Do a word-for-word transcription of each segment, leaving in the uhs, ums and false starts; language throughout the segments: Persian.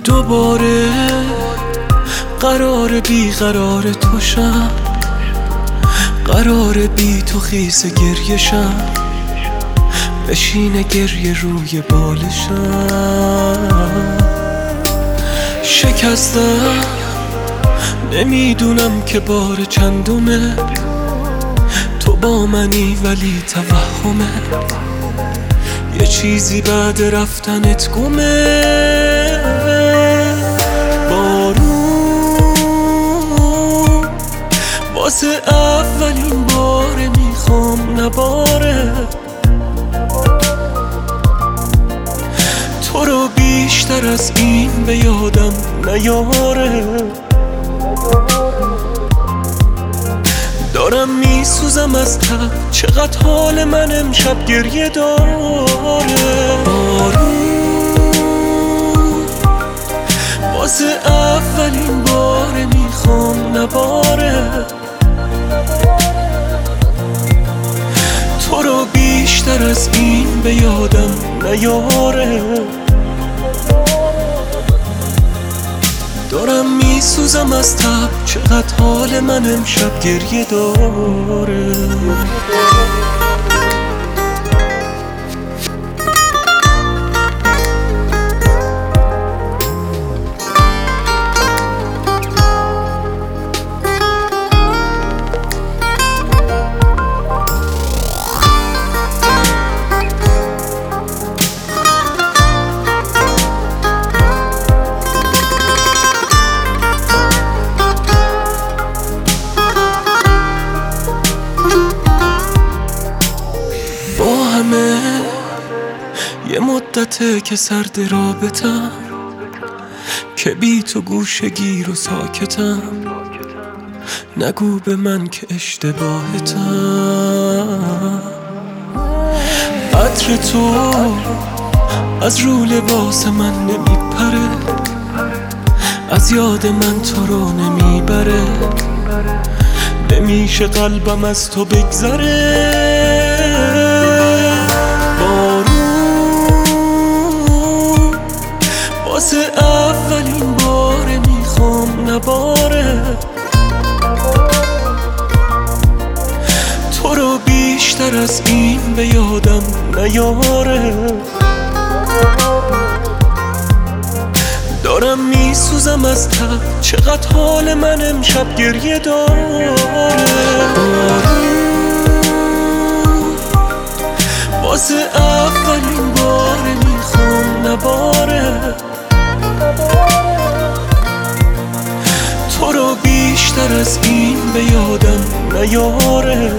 دوباره قرار بی قرار تو شم، قرار بی تو خیس گریه شم، بشینه گریه روی بالشم. شکستم نمیدونم که بار چندمه، تو با منی ولی توهمه، یه چیزی بعد رفتنت گمه. بارون واسه اولین باره میخوام نباره، تو رو بیشتر از این به یادم نیاره. دارم میسوزم از تب، چقدر حال من امشب گریه داره. بارون واسه اولین باره میخوام نباره، تو رو بیشتر از این به یادم نیاره. دارم میسوزم از تب، چقدر حال من امشب گریه داره. یه مدته که سرد رابطم، که بی تو گوشه گیر و ساکتم. نگو به من که اشتباهتم، عطر تو از رو لباس من نمیپره، از یاد من تو رو نمیبره. نمیشه قلبم از تو بگذره. واسه اولین باره میخوام نباره، تو رو بیشتر از این به یادم نیاره. دارم میسوزم از تب، چقدر حال من امشب گریه داره. واسه اولین باره میخوام نباره، تو رو بیشتر از این به یادم نیاره.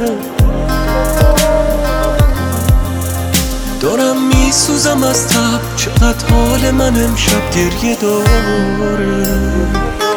دارم میسوزم از تب، چقدر حال من امشب گریه داره.